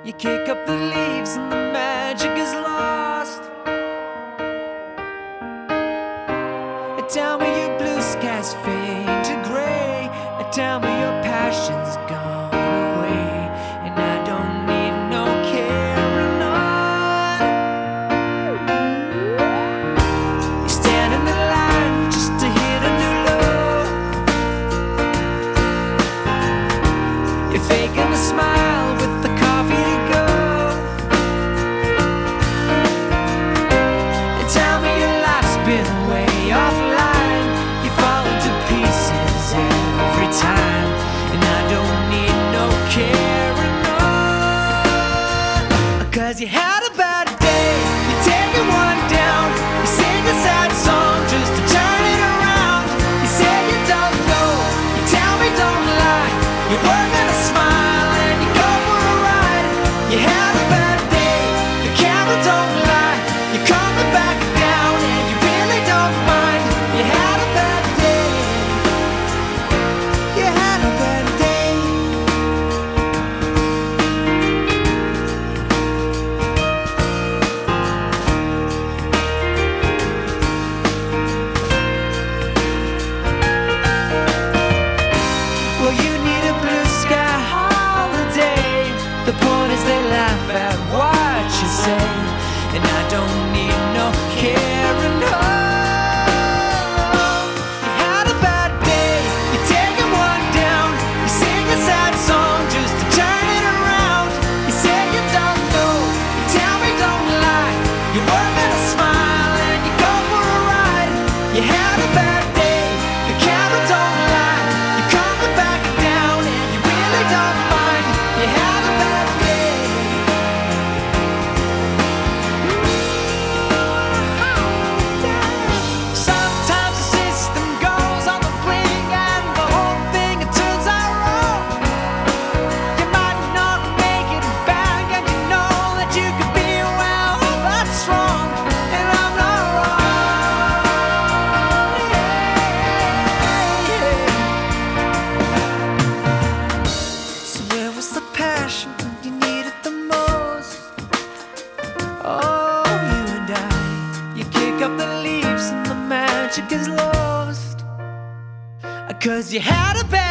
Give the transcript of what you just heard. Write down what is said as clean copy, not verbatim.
You kick up the leaves and the magic is lost. Tell me your blue skies fade to gray. Tell me your passion's gone away, and I don't need no carrying on. You stand in the line just to hit a new low. You're faking a smile with the coffee to go. And tell me your life's been way offline. You fall into pieces every time, and I don't need no carrying on. 'Cause you had a bad day, you're taking one down. You sing a sad song just to turn it around. You say you don't know, you tell me don't lie. You're working a smile and you go for a ride. You had a bad day, the camera don't lie. You're coming back down and you really don't mind. You had a bad day. You had a bad day. Well, you need a blue sky holiday. The point is they laugh at what you say, and I don't need no carrying on. You had a bad day, you're taking one down. You sing a sad song just to turn it around. You say you don't know, you tell me don't lie. You're working a smile and you go for a ride. You had a bad day, the camera don't lie. You're coming back down and you really don't mind. You had a bad day. Sometimes the system goes on the blink and the whole thing it turns out wrong. You might not make it back, and you know that you could be well, that's wrong, and I'm not wrong. So where was the passion when you needed the most? Oh, you and I, you kick up the leaves and the magic is lost. 'Cause you had a bad